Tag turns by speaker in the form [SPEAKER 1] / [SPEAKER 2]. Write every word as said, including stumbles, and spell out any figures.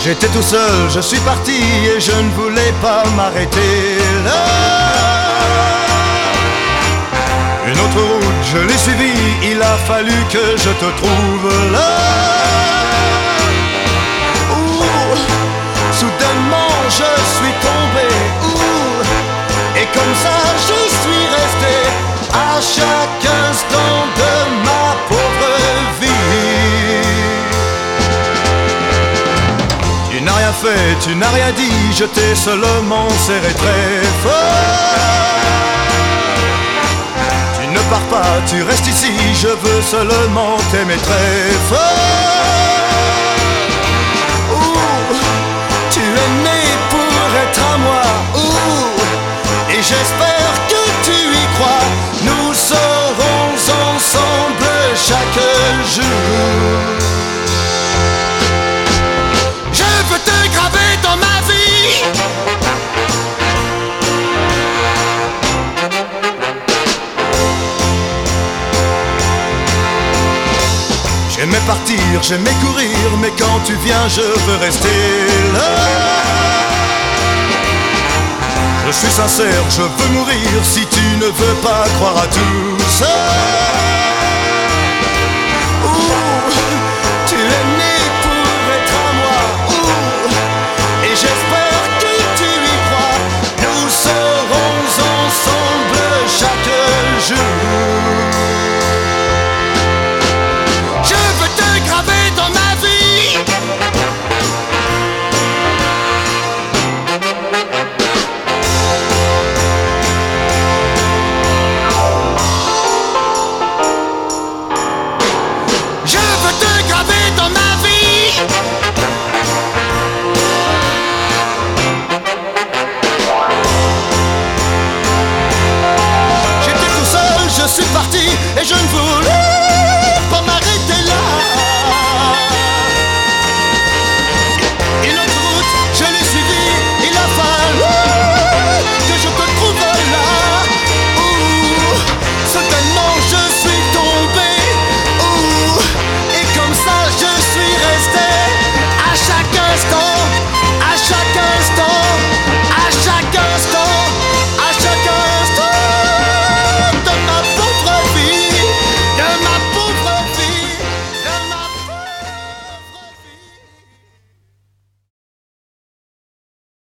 [SPEAKER 1] J'étais tout seul, je suis parti et je ne voulais pas m'arrêter là. Une autre route, je l'ai suivie, il a fallu que je te trouve là. Ouh, soudainement je suis tombé, ouh, et comme ça je suis resté à chaque instant de ma pauvre vie. Tu n'as rien fait, tu n'as rien dit, je t'ai seulement serré très fort. Tu ne pars pas, tu restes ici, je veux seulement t'aimer très fort. Ouh, tu es né pour être à moi, ouh, et j'espère que tu y crois. Nous serons ensemble chaque jour. Je veux te graver dans ma vie. J'aimais partir, j'aimais courir, mais quand tu viens, je veux rester là. Je suis sincère, je veux mourir si tu ne veux pas croire à tout ça. Ouh, tu es né pour être à moi, ouh, et j'espère que tu y crois. Nous serons ensemble chaque jour. Je veux te graver dans ma vie. Je veux te graver dans ma vie. J'étais tout seul, je suis parti et je ne voulais